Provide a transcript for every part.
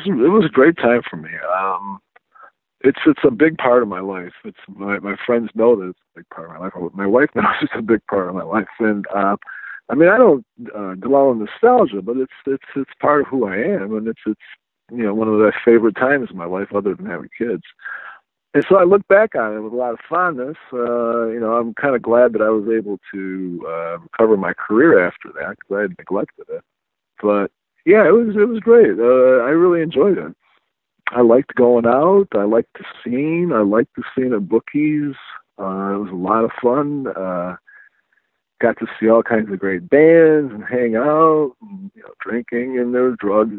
It was a great time for me. It's a big part of my life. It's my friends know that it's a big part of my life. My wife knows it's a big part of my life, and I mean I don't dwell on nostalgia, but it's part of who I am, and it's one of the favorite times in my life, other than having kids. And so I look back on it with a lot of fondness. I'm kind of glad that I was able to recover my career after that because I had neglected it. But yeah, it was great. I really enjoyed it. I liked going out. I liked the scene. I liked the scene at Bookies. It was a lot of fun. Got to see all kinds of great bands and hang out, and, drinking, and there were drugs,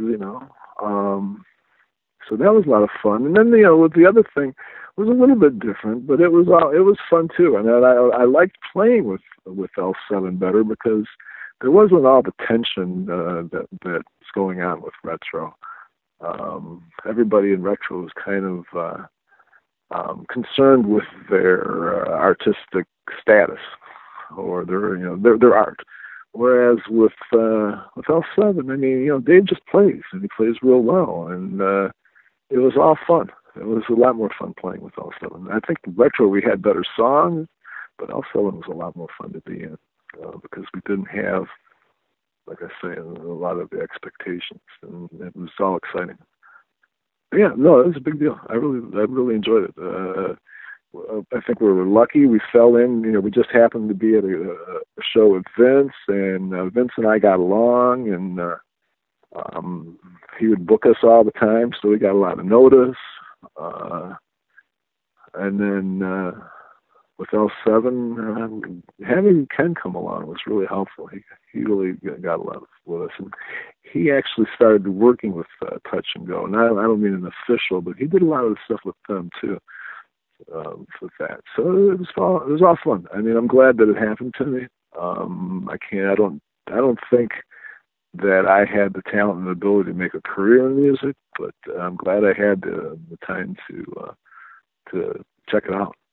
so that was a lot of fun. And then, with the other thing was a little bit different, but it was fun too. And I liked playing with L7 better because there wasn't all the tension that's going on with Retro. Everybody in Retro was kind of concerned with their artistic status or their art. Whereas with L7, I mean, Dave just plays and he plays real well, and it was all fun. It was a lot more fun playing with L7. I think Retro we had better songs, but L7 was a lot more fun to be in because we didn't have, like I say, a lot of the expectations, and it was all exciting. Yeah, no, it was a big deal. I really enjoyed it. I think we were lucky. We fell in. We just happened to be at a show with Vince, and Vince and I got along, and he would book us all the time, so we got a lot of notice. And then with L7, having Ken come along was really helpful. He really got a lot with us, and he actually started working with Touch and Go. And I don't mean an official, but he did a lot of the stuff with them too. With that, so it was all fun. I mean, I'm glad that it happened to me. I don't think that I had the talent and the ability to make a career in music, but I'm glad I had the time to check it out.